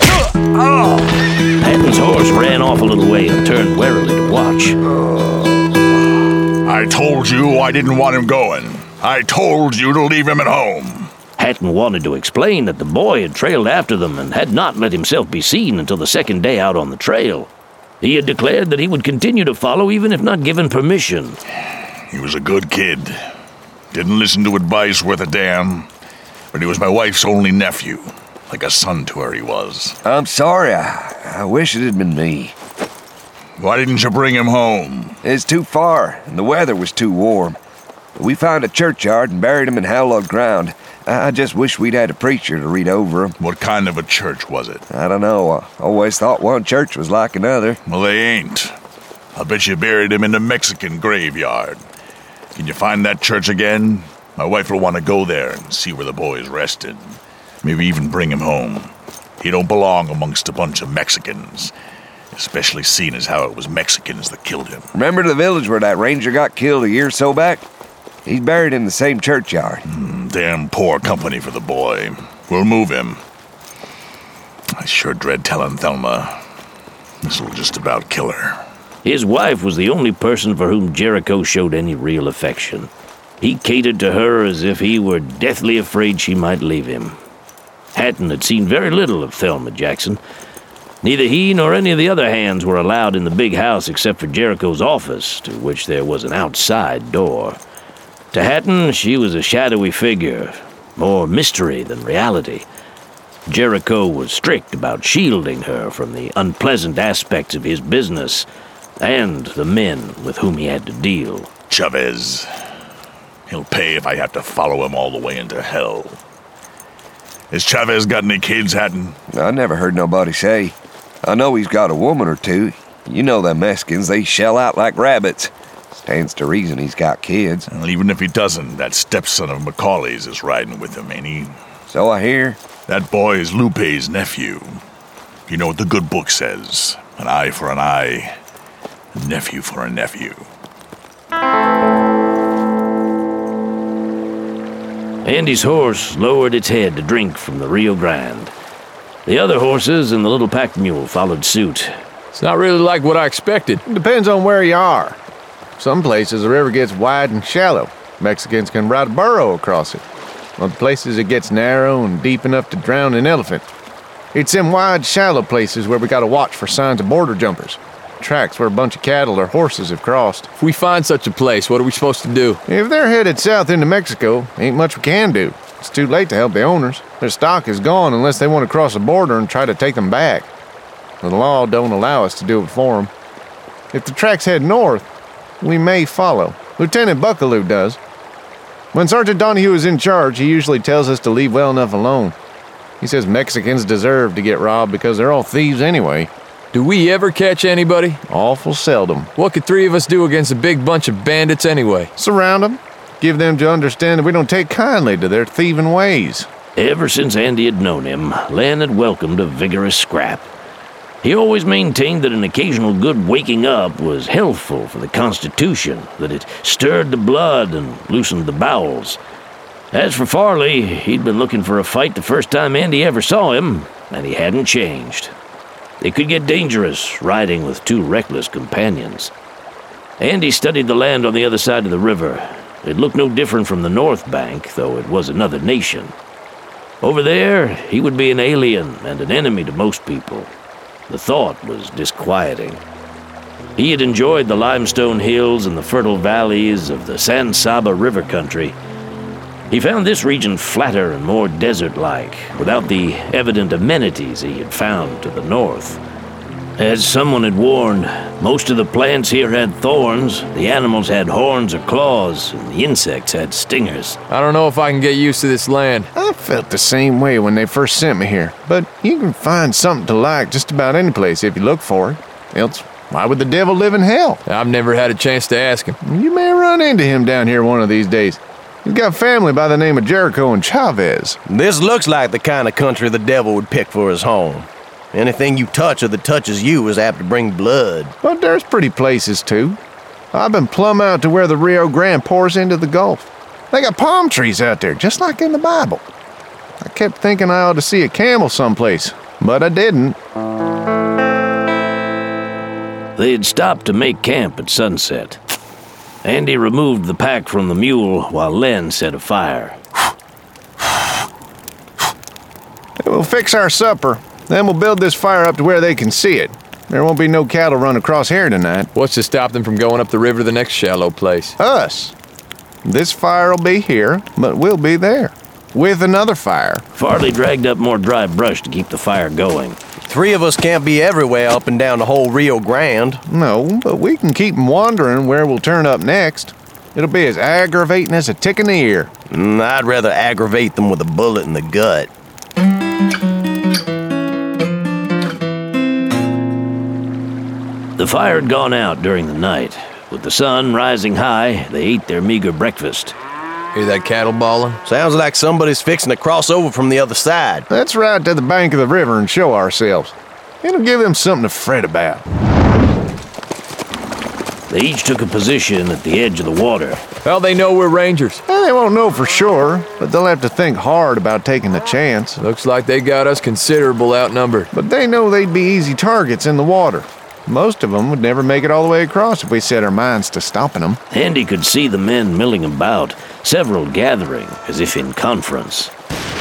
Oh! Hatton's horse ran off a little way and turned warily to watch. I told you I didn't want him going. I told you to leave him at home. Hatton wanted to explain that the boy had trailed after them and had not let himself be seen until the second day out on the trail. He had declared that he would continue to follow even if not given permission. He was a good kid. Didn't listen to advice worth a damn. But he was my wife's only nephew. Like a son to her he was. I'm sorry. I, I wish it had been me. Why didn't you bring him home? It's too far, and the weather was too warm. We found a churchyard and buried him in hallowed ground. I just wish we'd had a preacher to read over him. What kind of a church was it? I don't know. I always thought one church was like another. Well, they ain't. I bet you buried him in the Mexican graveyard. Can you find that church again? My wife will want to go there and see where the boy's rested. Maybe even bring him home. He don't belong amongst a bunch of Mexicans. Especially seeing as how it was Mexicans that killed him. Remember the village where that ranger got killed a year or so back? He's buried in the same churchyard. Mm, damn poor company for the boy. We'll move him. I sure dread telling Thelma. This'll just about kill her. His wife was the only person for whom Jericho showed any real affection. He catered to her as if he were deathly afraid she might leave him. Hatton had seen very little of Thelma Jackson. Neither he nor any of the other hands were allowed in the big house except for Jericho's office, to which there was an outside door. To Hatton, she was a shadowy figure, more mystery than reality. Jericho was strict about shielding her from the unpleasant aspects of his business and the men with whom he had to deal. Chavez. He'll pay if I have to follow him all the way into hell. Has Chavez got any kids, Hatton? I never heard nobody say. I know he's got a woman or two. You know them Mexicans, they shell out like rabbits. Stands to reason he's got kids. Well, even if he doesn't, that stepson of Macaulay's is riding with him, ain't he? So I hear. That boy is Lupe's nephew. You know what the good book says. An eye for an eye, a nephew for a nephew. Andy's horse lowered its head to drink from the Rio Grande. The other horses and the little pack mule followed suit. It's not really like what I expected. It depends on where you are. Some places the river gets wide and shallow. Mexicans can ride a burro across it. Other places it gets narrow and deep enough to drown an elephant. It's in wide, shallow places where we gotta watch for signs of border jumpers. Tracks where a bunch of cattle or horses have crossed. If we find such a place, what are we supposed to do? If they're headed south into Mexico, ain't much we can do. It's too late to help the owners. Their stock is gone unless they want to cross the border and try to take them back. The law don't allow us to do it for them. If the tracks head north, we may follow. Lieutenant Buckaloo does. When Sergeant Donahue is in charge, he usually tells us to leave well enough alone. He says Mexicans deserve to get robbed because they're all thieves anyway. Do we ever catch anybody? Awful seldom. What could three of us do against a big bunch of bandits anyway? Surround them. Give them to understand that we don't take kindly to their thieving ways. Ever since Andy had known him, Len had welcomed a vigorous scrap. He always maintained that an occasional good waking up was healthful for the Constitution, that it stirred the blood and loosened the bowels. As for Farley, he'd been looking for a fight the first time Andy ever saw him, and he hadn't changed. It could get dangerous riding with two reckless companions. Andy studied the land on the other side of the river. It looked no different from the North Bank, though it was another nation. Over there, he would be an alien and an enemy to most people. The thought was disquieting. He had enjoyed the limestone hills and the fertile valleys of the San Saba River country. He found this region flatter and more desert-like, without the evident amenities he had found to the north. As someone had warned, most of the plants here had thorns, the animals had horns or claws, and the insects had stingers. I don't know if I can get used to this land. I felt the same way when they first sent me here, but you can find something to like just about any place if you look for it. Else, why would the devil live in hell? I've never had a chance to ask him. You may run into him down here one of these days. He's got family by the name of Jericho and Chavez. This looks like the kind of country the devil would pick for his home. Anything you touch or that touches you is apt to bring blood. But there's pretty places, too. I've been plumb out to where the Rio Grande pours into the Gulf. They got palm trees out there, just like in the Bible. I kept thinking I ought to see a camel someplace, but I didn't. They had stopped to make camp at sunset. Andy removed the pack from the mule while Len set a fire. We'll fix our supper. Then we'll build this fire up to where they can see it. There won't be no cattle run across here tonight. What's to stop them from going up the river to the next shallow place? Us. This fire will be here, but we'll be there. With another fire. Farley dragged up more dry brush to keep the fire going. Three of us can't be everywhere up and down the whole Rio Grande. No, but we can keep them wondering where we'll turn up next. It'll be as aggravating as a tick in the ear. Mm, I'd rather aggravate them with a bullet in the gut. The fire had gone out during the night. With the sun rising high, they ate their meager breakfast. Hear that cattle bawling? Sounds like somebody's fixing to cross over from the other side. Let's ride to the bank of the river and show ourselves. It'll give them something to fret about. They each took a position at the edge of the water. Well, they know we're rangers. Well, they won't know for sure, but they'll have to think hard about taking the chance. Looks like they got us considerable outnumbered. But they know they'd be easy targets in the water. Most of them would never make it all the way across if we set our minds to stopping them. Andy could see the men milling about, several gathering as if in conference.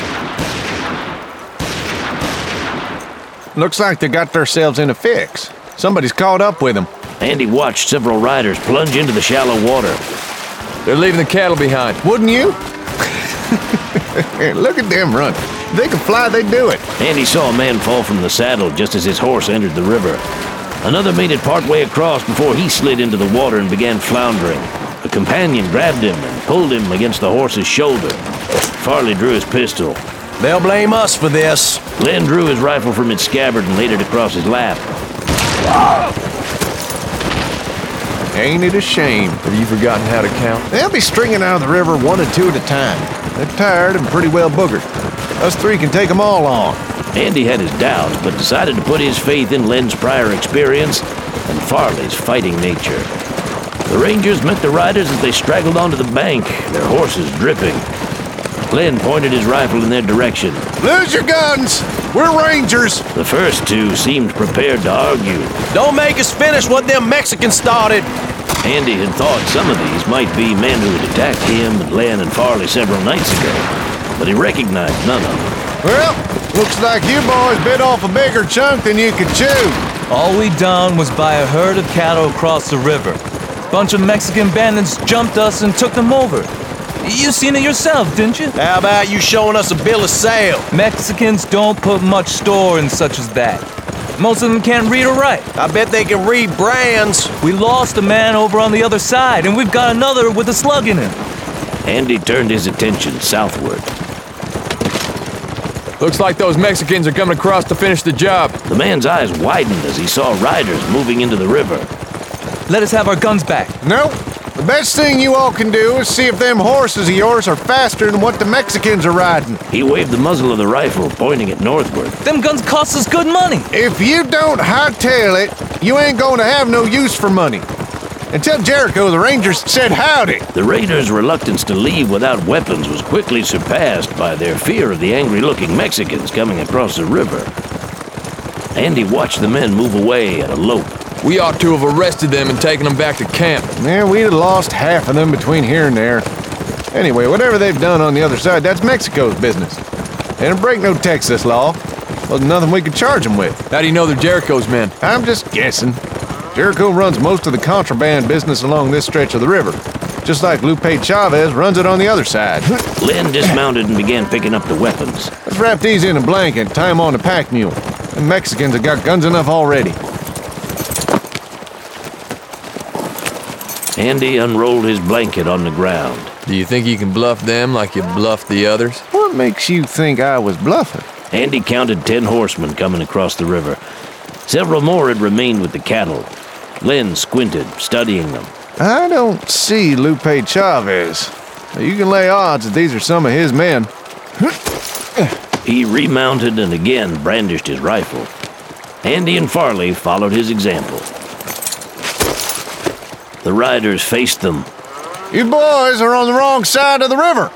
Looks like they got themselves in a fix. Somebody's caught up with them. Andy watched several riders plunge into the shallow water. They're leaving the cattle behind. Wouldn't you? Look at them run. If they could fly, they'd do it. Andy saw a man fall from the saddle just as his horse entered the river. Another made it partway across before he slid into the water and began floundering. A companion grabbed him and pulled him against the horse's shoulder. Farley drew his pistol. They'll blame us for this. Len drew his rifle from its scabbard and laid it across his lap. Ain't it a shame? Have you forgotten how to count? They'll be stringing out of the river one and two at a time. They're tired and pretty well boogered. Us three can take them all on. Andy had his doubts, but decided to put his faith in Len's prior experience and Farley's fighting nature. The Rangers met the riders as they straggled onto the bank, their horses dripping. Len pointed his rifle in their direction. Lose your guns! We're Rangers! The first two seemed prepared to argue. Don't make us finish what them Mexicans started! Andy had thought some of these might be men who had attacked him and Len and Farley several nights ago, but he recognized none of them. Well, looks like you boys bit off a bigger chunk than you could chew. All we done was buy a herd of cattle across the river. Bunch of Mexican bandits jumped us and took them over. You seen it yourself, didn't you? How about you showing us a bill of sale? Mexicans don't put much store in such as that. Most of them can't read or write. I bet they can read brands. We lost a man over on the other side, and we've got another with a slug in him. Andy turned his attention southward. Looks like those Mexicans are coming across to finish the job. The man's eyes widened as he saw riders moving into the river. Let us have our guns back. Nope. The best thing you all can do is see if them horses of yours are faster than what the Mexicans are riding. He waved the muzzle of the rifle, pointing it northward. Them guns cost us good money. If you don't hightail it, you ain't going to have no use for money. Until Jericho, the Rangers said howdy. The raiders' reluctance to leave without weapons was quickly surpassed by their fear of the angry-looking Mexicans coming across the river. Andy watched the men move away at a lope. We ought to have arrested them and taken them back to camp. Yeah, we'd have lost half of them between here and there. Anyway, whatever they've done on the other side, that's Mexico's business. They didn't break no Texas law. Wasn't nothing we could charge them with. How do you know they're Jericho's men? I'm just guessing. Jericho runs most of the contraband business along this stretch of the river, just like Lupe Chavez runs it on the other side. Len dismounted and began picking up the weapons. Let's wrap these in a blanket and tie them on the pack mule. The Mexicans have got guns enough already. Andy unrolled his blanket on the ground. Do you think you can bluff them like you bluffed the others? What makes you think I was bluffing? Andy counted ten horsemen coming across the river. Several more had remained with the cattle. Len squinted, studying them. I don't see Lupe Chavez. You can lay odds that these are some of his men. He remounted and again brandished his rifle. Andy and Farley followed his example. The riders faced them. You boys are on the wrong side of the river.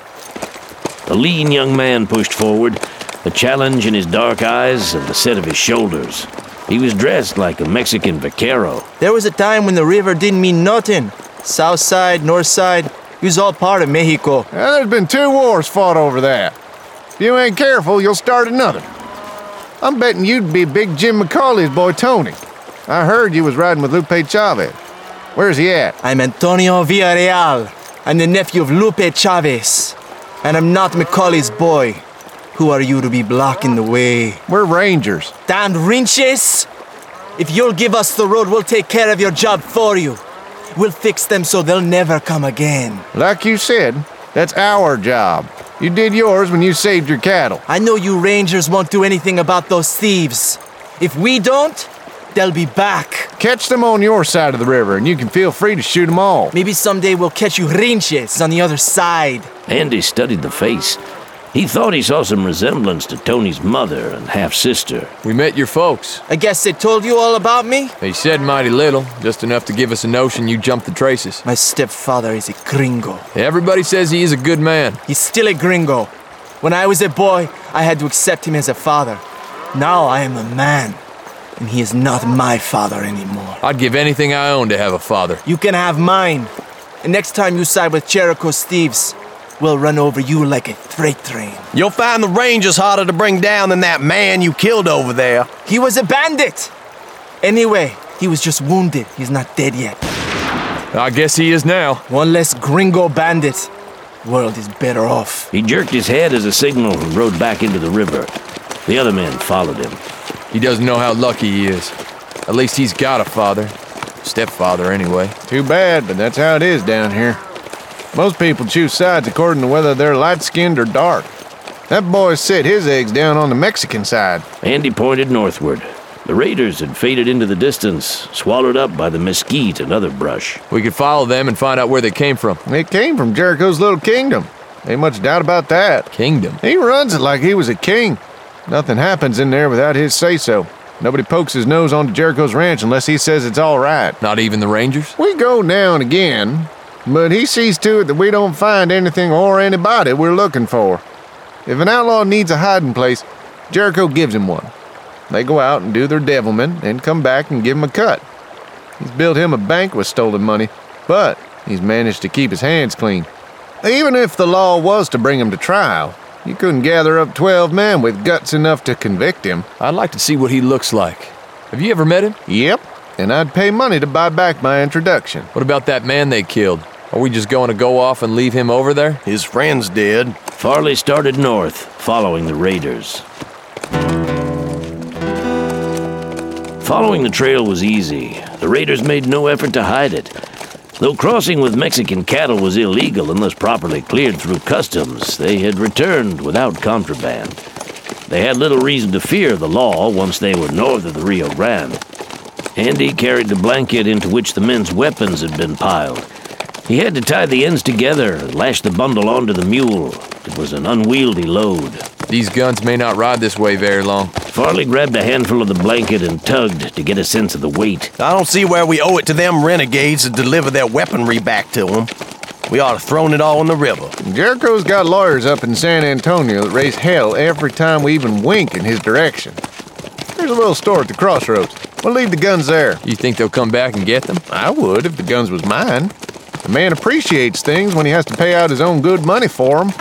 A lean young man pushed forward, a challenge in his dark eyes and the set of his shoulders. He was dressed like a Mexican vaquero. There was a time when the river didn't mean nothing. South side, north side, it was all part of Mexico. Well, there's been two wars fought over that. If you ain't careful, you'll start another. I'm betting you'd be Big Jim McCauley's boy, Tony. I heard you was riding with Lupe Chavez. Where's he at? I'm Antonio Villarreal. I'm the nephew of Lupe Chavez. And I'm not McCauley's boy. Who are you to be blocking the way? We're Rangers. Damned Rinches! If you'll give us the road, we'll take care of your job for you. We'll fix them so they'll never come again. Like you said, that's our job. You did yours when you saved your cattle. I know you Rangers won't do anything about those thieves. If we don't, they'll be back. Catch them on your side of the river, and you can feel free to shoot them all. Maybe someday we'll catch you Rinches on the other side. Andy studied the face. He thought he saw some resemblance to Tony's mother and half-sister. We met your folks. I guess they told you all about me? They said mighty little, just enough to give us a notion you jumped the traces. My stepfather is a gringo. Everybody says he is a good man. He's still a gringo. When I was a boy, I had to accept him as a father. Now I am a man, and he is not my father anymore. I'd give anything I own to have a father. You can have mine. And next time you side with Jericho's thieves, we'll run over you like a freight train. You'll find the Rangers harder to bring down than that man you killed over there. He was a bandit! Anyway, he was just wounded. He's not dead yet. I guess he is now. One less gringo bandit. World is better off. He jerked his head as a signal and rode back into the river. The other men followed him. He doesn't know how lucky he is. At least he's got a father. Stepfather, anyway. Too bad, but that's how it is down here. Most people choose sides according to whether they're light-skinned or dark. That boy set his eggs down on the Mexican side. Andy pointed northward. The raiders had faded into the distance, swallowed up by the mesquite and other brush. We could follow them and find out where they came from. They came from Jericho's little kingdom. Ain't much doubt about that. Kingdom? He runs it like he was a king. Nothing happens in there without his say-so. Nobody pokes his nose onto Jericho's ranch unless he says it's all right. Not even the Rangers? We go now and again, but he sees to it that we don't find anything or anybody we're looking for. If an outlaw needs a hiding place, Jericho gives him one. They go out and do their devilment and come back and give him a cut. He's built him a bank with stolen money, but he's managed to keep his hands clean. Even if the law was to bring him to trial, you couldn't gather up twelve men with guts enough to convict him. I'd like to see what he looks like. Have you ever met him? Yep, and I'd pay money to buy back my introduction. What about that man they killed? Are we just going to go off and leave him over there? His friends did. Farley started north, following the raiders. Following the trail was easy. The raiders made no effort to hide it. Though crossing with Mexican cattle was illegal unless properly cleared through customs, they had returned without contraband. They had little reason to fear the law once they were north of the Rio Grande. Andy carried the blanket into which the men's weapons had been piled. He had to tie the ends together and lash the bundle onto the mule. It was an unwieldy load. These guns may not ride this way very long. Farley grabbed a handful of the blanket and tugged to get a sense of the weight. I don't see where we owe it to them renegades to deliver their weaponry back to them. We ought to thrown it all in the river. Jericho's got lawyers up in San Antonio that raise hell every time we even wink in his direction. There's a little store at the crossroads. We'll leave the guns there. You think they'll come back and get them? I would if the guns was mine. A man appreciates things when he has to pay out his own good money for them.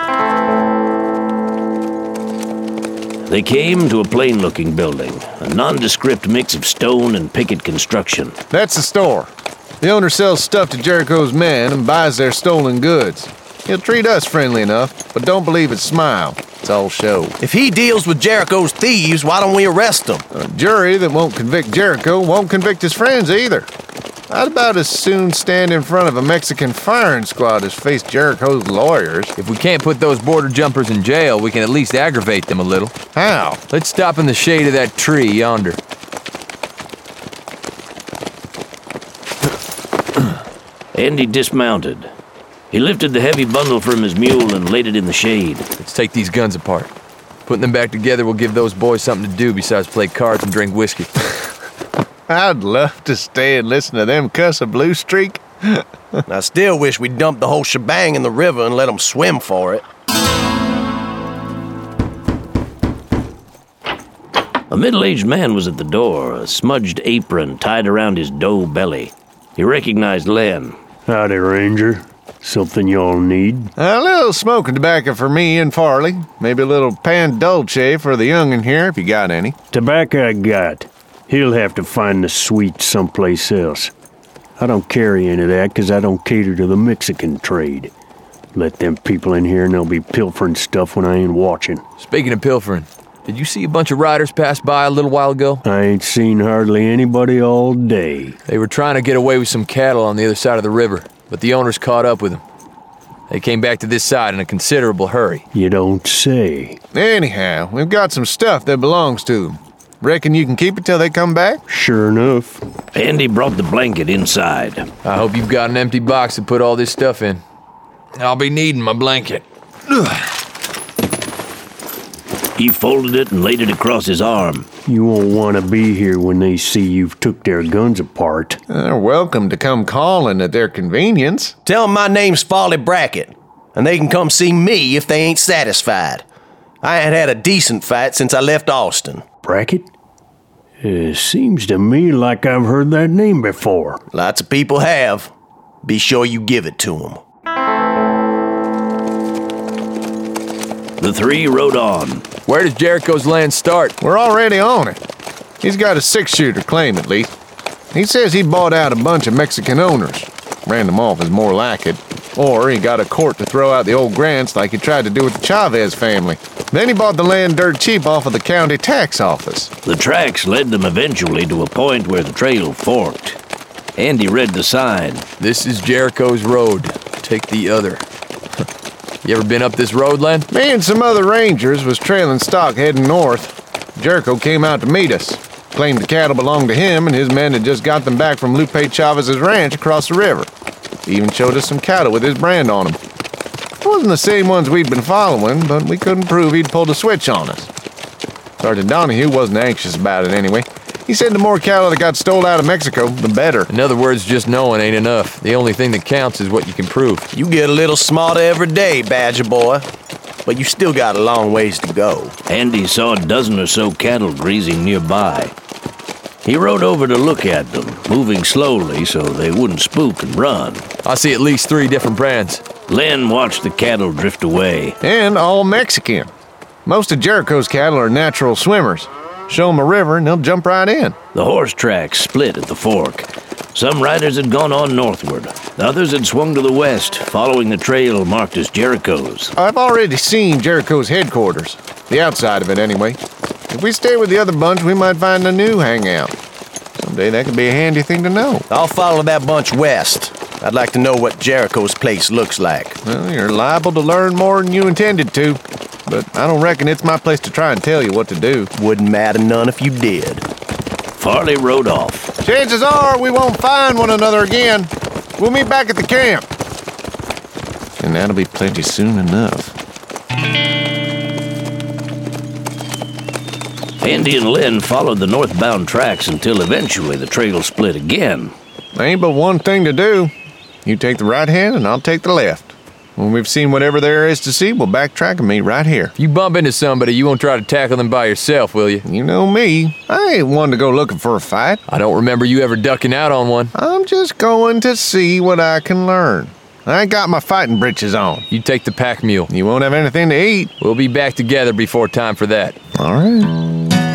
They came to a plain-looking building, a nondescript mix of stone and picket construction. That's the store. The owner sells stuff to Jericho's men and buys their stolen goods. He'll treat us friendly enough, but don't believe his smile. It's all show. If he deals with Jericho's thieves, why don't we arrest him? A jury that won't convict Jericho won't convict his friends either. I'd about as soon stand in front of a Mexican firing squad as face Jericho's lawyers. If we can't put those border jumpers in jail, we can at least aggravate them a little. How? Let's stop in the shade of that tree yonder. Andy dismounted. He lifted the heavy bundle from his mule and laid it in the shade. Let's take these guns apart. Putting them back together will give those boys something to do besides play cards and drink whiskey. I'd love to stay and listen to them cuss a blue streak. I still wish we'd dumped the whole shebang in the river and let them swim for it. A middle-aged man was at the door, a smudged apron tied around his dough belly. He recognized Len. Howdy, Ranger. Something y'all need? A little smoking tobacco for me and Farley. Maybe a little pan dulce for the young'un here, if you got any. Tobacco I got. He'll have to find the sweet someplace else. I don't carry any of that because I don't cater to the Mexican trade. Let them people in here and they'll be pilfering stuff when I ain't watching. Speaking of pilfering, did you see a bunch of riders pass by a little while ago? I ain't seen hardly anybody all day. They were trying to get away with some cattle on the other side of the river, but the owners caught up with them. They came back to this side in a considerable hurry. You don't say. Anyhow, we've got some stuff that belongs to them. Reckon you can keep it till they come back? Sure enough. Andy brought the blanket inside. I hope you've got an empty box to put all this stuff in. I'll be needing my blanket. He folded it and laid it across his arm. You won't want to be here when they see you've took their guns apart. They're welcome to come calling at their convenience. Tell them my name's Farley Brackett, and they can come see me if they ain't satisfied. I ain't had a decent fight since I left Austin. Brackett? It seems to me like I've heard that name before. Lots of people have. Be sure you give it to them. The three rode on. Where does Jericho's land start? We're already on it. He's got a six-shooter claim, at least. He says he bought out a bunch of Mexican owners. Ran them off is more like it. Or he got a court to throw out the old grants like he tried to do with the Chavez family. Then he bought the land dirt cheap off of the county tax office. The tracks led them eventually to a point where the trail forked. Andy read the sign. This is Jericho's road. Take the other. You ever been up this road, Len? Me and some other rangers was trailing stock heading north. Jericho came out to meet us. Claimed the cattle belonged to him, and his men had just got them back from Lupe Chavez's ranch across the river. He even showed us some cattle with his brand on them. It wasn't the same ones we'd been following, but we couldn't prove he'd pulled a switch on us. Sergeant Donahue wasn't anxious about it anyway. He said the more cattle that got stole out of Mexico, the better. In other words, just knowing ain't enough. The only thing that counts is what you can prove. You get a little smarter every day, Badger boy. But you still got a long ways to go. Andy saw a dozen or so cattle grazing nearby. He rode over to look at them, moving slowly so they wouldn't spook and run. I see at least three different brands. Len watched the cattle drift away. And all Mexican. Most of Jericho's cattle are natural swimmers. Show them a river and they'll jump right in. The horse tracks split at the fork. Some riders had gone on northward. Others had swung to the west, following the trail marked as Jericho's. I've already seen Jericho's headquarters. The outside of it, anyway. If we stay with the other bunch, we might find a new hangout. Someday that could be a handy thing to know. I'll follow that bunch west. I'd like to know what Jericho's place looks like. Well, you're liable to learn more than you intended to. But I don't reckon it's my place to try and tell you what to do. Wouldn't matter none if you did. Farley rode off. Chances are we won't find one another again. We'll meet back at the camp. And that'll be plenty soon enough. Andy and Len followed the northbound tracks until eventually the trail split again. There ain't but one thing to do. You take the right hand and I'll take the left. When we've seen whatever there is to see, we'll backtrack and meet right here. If you bump into somebody, you won't try to tackle them by yourself, will you? You know me. I ain't one to go looking for a fight. I don't remember you ever ducking out on one. I'm just going to see what I can learn. I ain't got my fighting breeches on. You take the pack mule. You won't have anything to eat. We'll be back together before time for that. All right.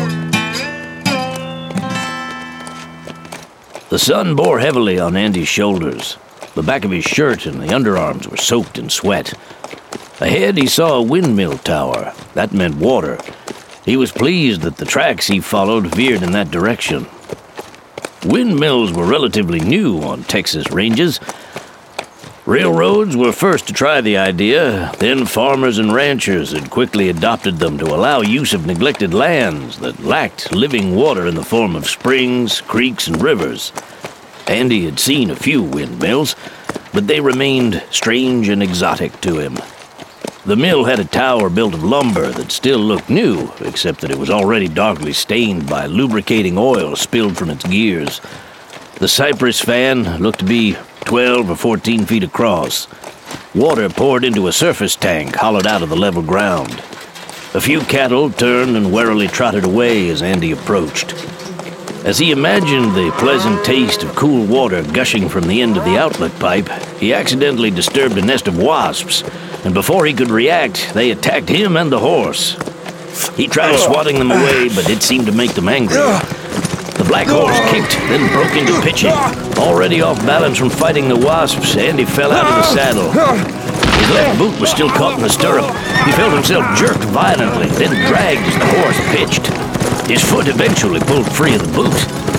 The sun bore heavily on Andy's shoulders. The back of his shirt and the underarms were soaked in sweat. Ahead, he saw a windmill tower. That meant water. He was pleased that the tracks he followed veered in that direction. Windmills were relatively new on Texas ranges. Railroads were first to try the idea, then farmers and ranchers had quickly adopted them to allow use of neglected lands that lacked living water in the form of springs, creeks, and rivers. Andy had seen a few windmills, but they remained strange and exotic to him. The mill had a tower built of lumber that still looked new, except that it was already darkly stained by lubricating oil spilled from its gears. The cypress fan looked to be twelve or fourteen feet across. Water poured into a surface tank hollowed out of the level ground. A few cattle turned and warily trotted away as Andy approached. As he imagined the pleasant taste of cool water gushing from the end of the outlet pipe, he accidentally disturbed a nest of wasps, and before he could react, they attacked him and the horse. He tried swatting them away, but it seemed to make them angrier. The black horse kicked, then broke into pitching. Already off balance from fighting the wasps, Andy fell out of the saddle. His left boot was still caught in the stirrup. He felt himself jerked violently, then dragged as the horse pitched. His foot eventually pulled free of the boot,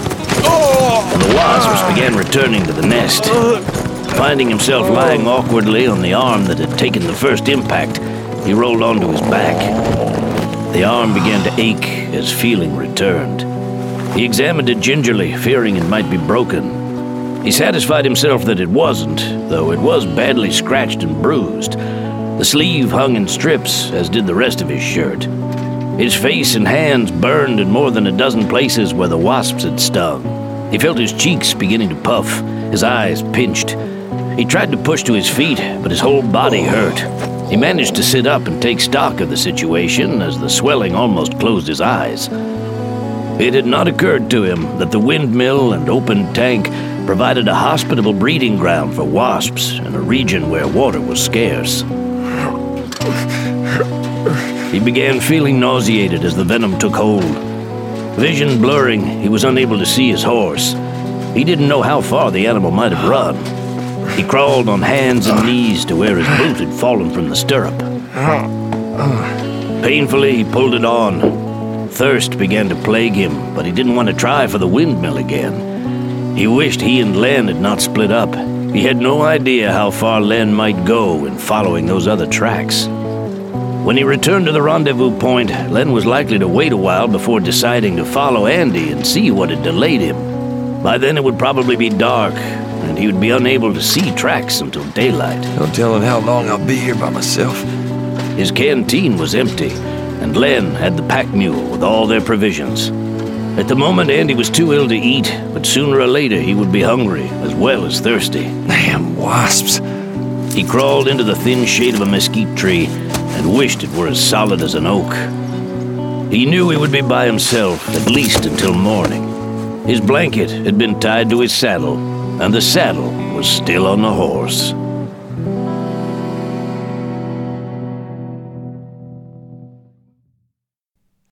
and the wasps began returning to the nest. Finding himself lying awkwardly on the arm that had taken the first impact, he rolled onto his back. The arm began to ache as feeling returned. He examined it gingerly, fearing it might be broken. He satisfied himself that it wasn't, though it was badly scratched and bruised. The sleeve hung in strips, as did the rest of his shirt. His face and hands burned in more than a dozen places where the wasps had stung. He felt his cheeks beginning to puff, his eyes pinched. He tried to push to his feet, but his whole body hurt. He managed to sit up and take stock of the situation as the swelling almost closed his eyes. It had not occurred to him that the windmill and open tank provided a hospitable breeding ground for wasps in a region where water was scarce. He began feeling nauseated as the venom took hold. Vision blurring, he was unable to see his horse. He didn't know how far the animal might have run. He crawled on hands and knees to where his boot had fallen from the stirrup. Painfully, he pulled it on. Thirst began to plague him, but he didn't want to try for the windmill again. He wished he and Len had not split up. He had no idea how far Len might go in following those other tracks. When he returned to the rendezvous point, Len was likely to wait a while before deciding to follow Andy and see what had delayed him. By then it would probably be dark, and he would be unable to see tracks until daylight. No telling how long I'll be here by myself. His canteen was empty, and Len had the pack mule with all their provisions. At the moment, Andy was too ill to eat, but sooner or later he would be hungry as well as thirsty. Damn wasps. He crawled into the thin shade of a mesquite tree and wished it were as solid as an oak. He knew he would be by himself, at least until morning. His blanket had been tied to his saddle, and the saddle was still on the horse.